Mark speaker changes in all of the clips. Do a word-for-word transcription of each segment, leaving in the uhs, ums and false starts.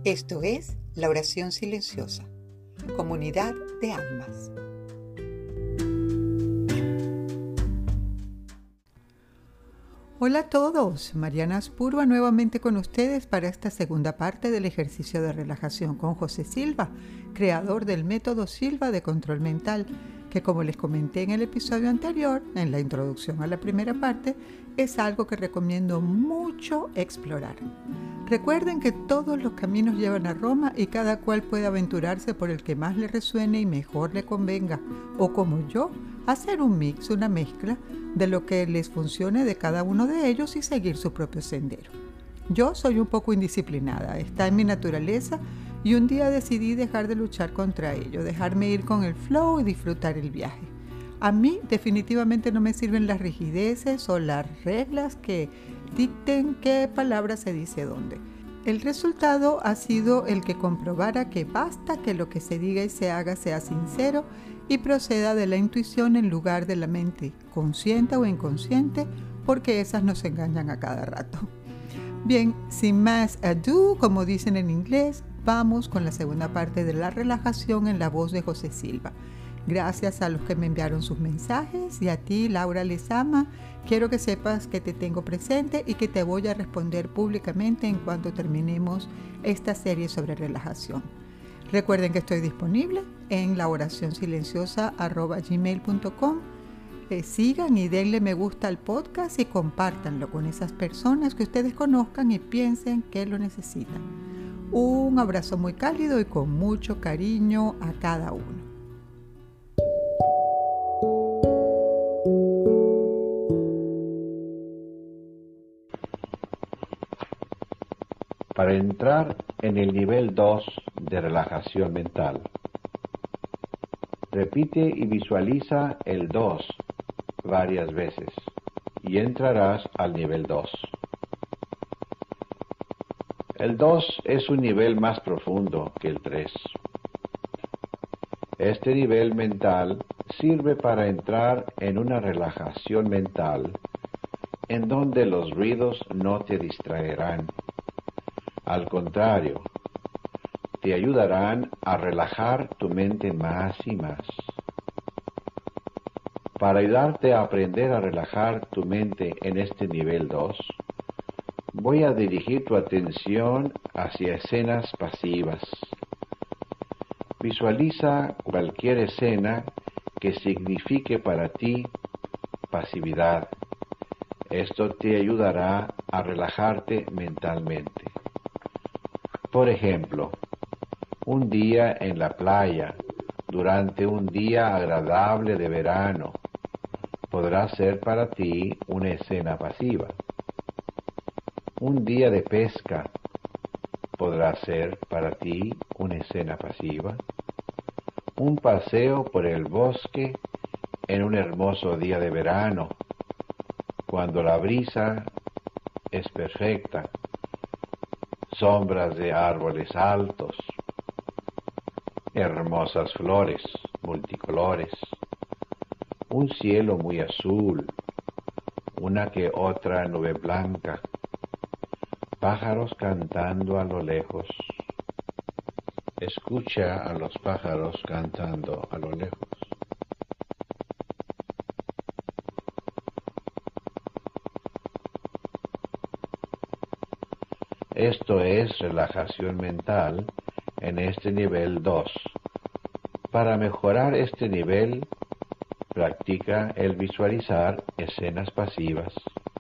Speaker 1: Esto es la oración silenciosa, comunidad de almas. Hola a todos, Mariana Spurba nuevamente con ustedes para esta segunda parte del ejercicio de relajación con José Silva, creador del método Silva de control mental, que como les comenté en el episodio anterior, en la introducción a la primera parte, es algo que recomiendo mucho explorar. Recuerden que todos los caminos llevan a Roma y cada cual puede aventurarse por el que más le resuene y mejor le convenga, o como yo, hacer un mix, una mezcla de lo que les funcione de cada uno de ellos y seguir su propio sendero. Yo soy un poco indisciplinada, está en mi naturaleza y un día decidí dejar de luchar contra ello, dejarme ir con el flow y disfrutar el viaje. A mí definitivamente no me sirven las rigideces o las reglas que dicten qué palabra se dice dónde. El resultado ha sido el que comprobara que basta que lo que se diga y se haga sea sincero y proceda de la intuición en lugar de la mente, consciente o inconsciente, porque esas nos engañan a cada rato. Bien, sin más ado, como dicen en inglés, vamos con la segunda parte de la relajación en la voz de José Silva. Gracias a los que me enviaron sus mensajes y a ti, Laura Lezama, quiero que sepas que te tengo presente y que te voy a responder públicamente en cuanto terminemos esta serie sobre relajación. Recuerden que estoy disponible en la oración silenciosa arroba gmail punto com. Eh, sigan y denle me gusta al podcast y compártanlo con esas personas que ustedes conozcan y piensen que lo necesitan. Un abrazo muy cálido y con mucho cariño a cada uno.
Speaker 2: Para entrar en el nivel dos de relajación mental, repite y visualiza el dos varias veces y entrarás al nivel dos. El dos es un nivel más profundo que el tres. Este nivel mental sirve para entrar en una relajación mental en donde los ruidos no te distraerán. Al contrario, te ayudarán a relajar tu mente más y más. Para ayudarte a aprender a relajar tu mente en este nivel dos, voy a dirigir tu atención hacia escenas pasivas. Visualiza cualquier escena que signifique para ti pasividad. Esto te ayudará a relajarte mentalmente. Por ejemplo, un día en la playa, durante un día agradable de verano, podrá ser para ti una escena pasiva. Un día de pesca podrá ser para ti una escena pasiva. Un paseo por el bosque en un hermoso día de verano, cuando la brisa es perfecta, sombras de árboles altos, hermosas flores multicolores, un cielo muy azul, una que otra nube blanca, pájaros cantando a lo lejos. Escucha a los pájaros cantando a lo lejos. Esto es relajación mental en este nivel dos. Para mejorar este nivel, practica el visualizar escenas pasivas.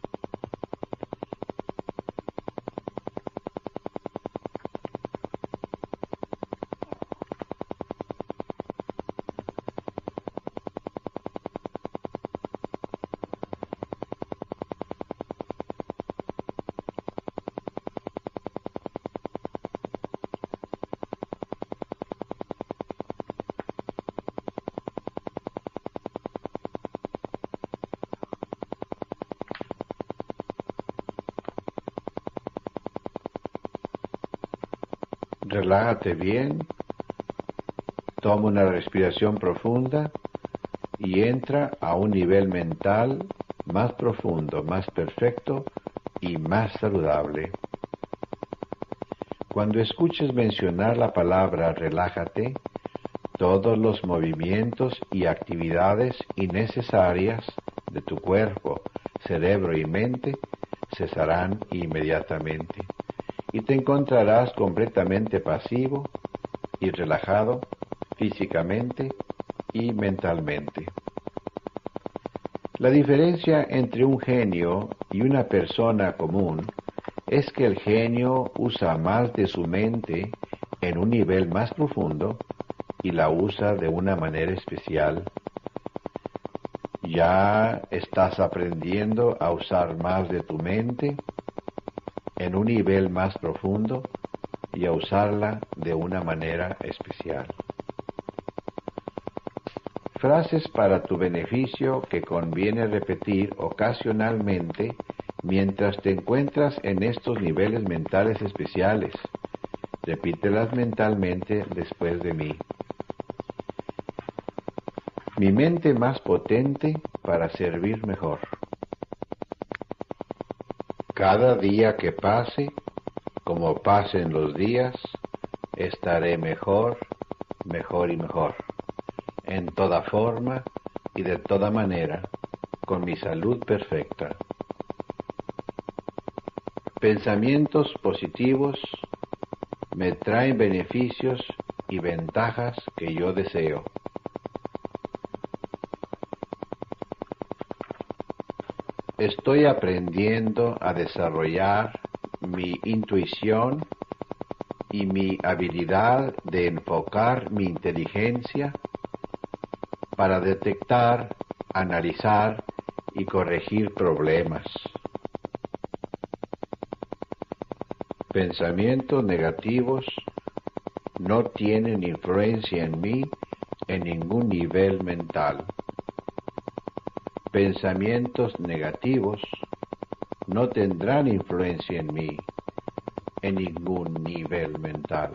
Speaker 2: Relájate bien, toma una respiración profunda y entra a un nivel mental más profundo, más perfecto y más saludable. Cuando escuches mencionar la palabra relájate, todos los movimientos y actividades innecesarias de tu cuerpo, cerebro y mente cesarán inmediatamente y te encontrarás completamente pasivo y relajado físicamente y mentalmente. La diferencia entre un genio y una persona común es que el genio usa más de su mente en un nivel más profundo y la usa de una manera especial. Ya estás aprendiendo a usar más de tu mente en un nivel más profundo y a usarla de una manera especial. Frases para tu beneficio que conviene repetir ocasionalmente mientras te encuentras en estos niveles mentales especiales. Repítelas mentalmente después de mí. Mi mente más potente para servir mejor. Cada día que pase, como pasen los días, estaré mejor, mejor y mejor, en toda forma y de toda manera, con mi salud perfecta. Pensamientos positivos me traen beneficios y ventajas que yo deseo. Estoy aprendiendo a desarrollar mi intuición y mi habilidad de enfocar mi inteligencia para detectar, analizar y corregir problemas. Pensamientos negativos no tienen influencia en mí en ningún nivel mental. Pensamientos negativos no tendrán influencia en mí en ningún nivel mental.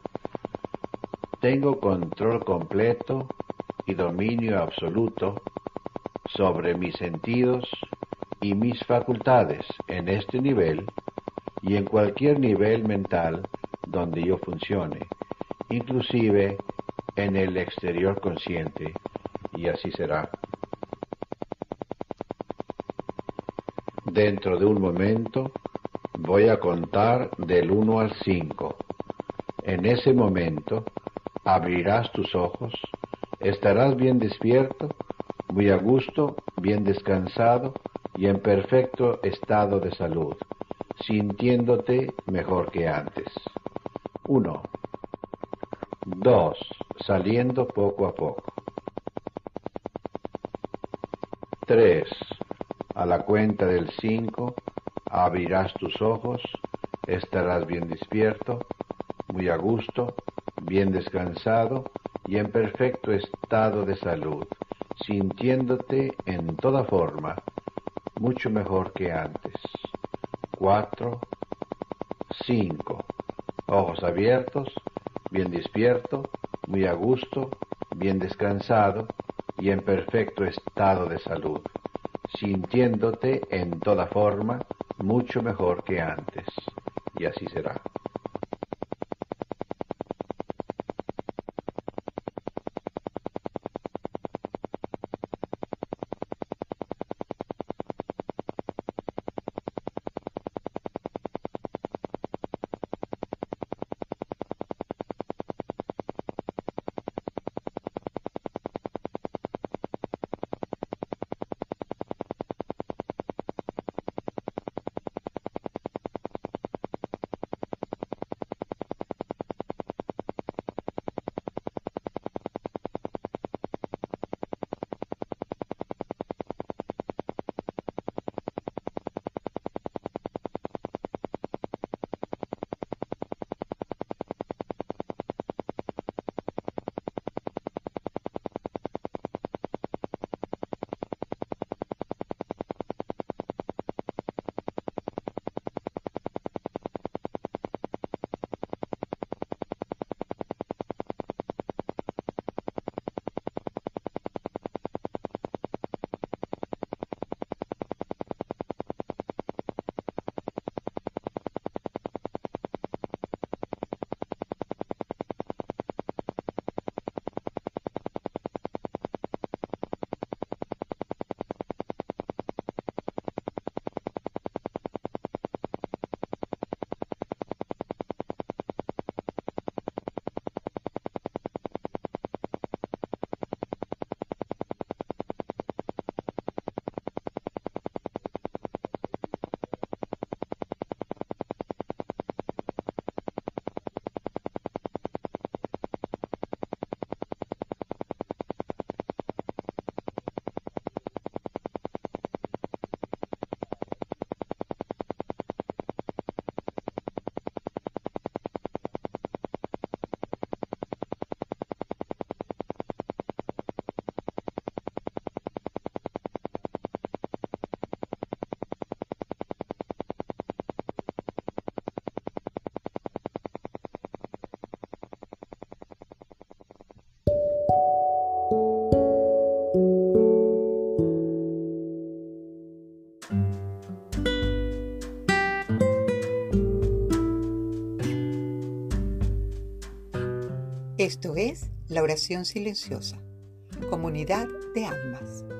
Speaker 2: Tengo control completo y dominio absoluto sobre mis sentidos y mis facultades en este nivel y en cualquier nivel mental donde yo funcione, inclusive en el exterior consciente, y así será. Dentro de un momento voy a contar del uno al cinco. En ese momento abrirás tus ojos, estarás bien despierto, muy a gusto, bien descansado y en perfecto estado de salud, sintiéndote mejor que antes. Uno. Dos. Saliendo poco a poco. Tres. A la cuenta del cinco, abrirás tus ojos, estarás bien despierto, muy a gusto, bien descansado y en perfecto estado de salud, sintiéndote en toda forma mucho mejor que antes. Cuatro, cinco. Ojos abiertos, bien despierto, muy a gusto, bien descansado y en perfecto estado de salud, sintiéndote en toda forma mucho mejor que antes. Y así será.
Speaker 1: Esto es la oración silenciosa, comunidad de almas.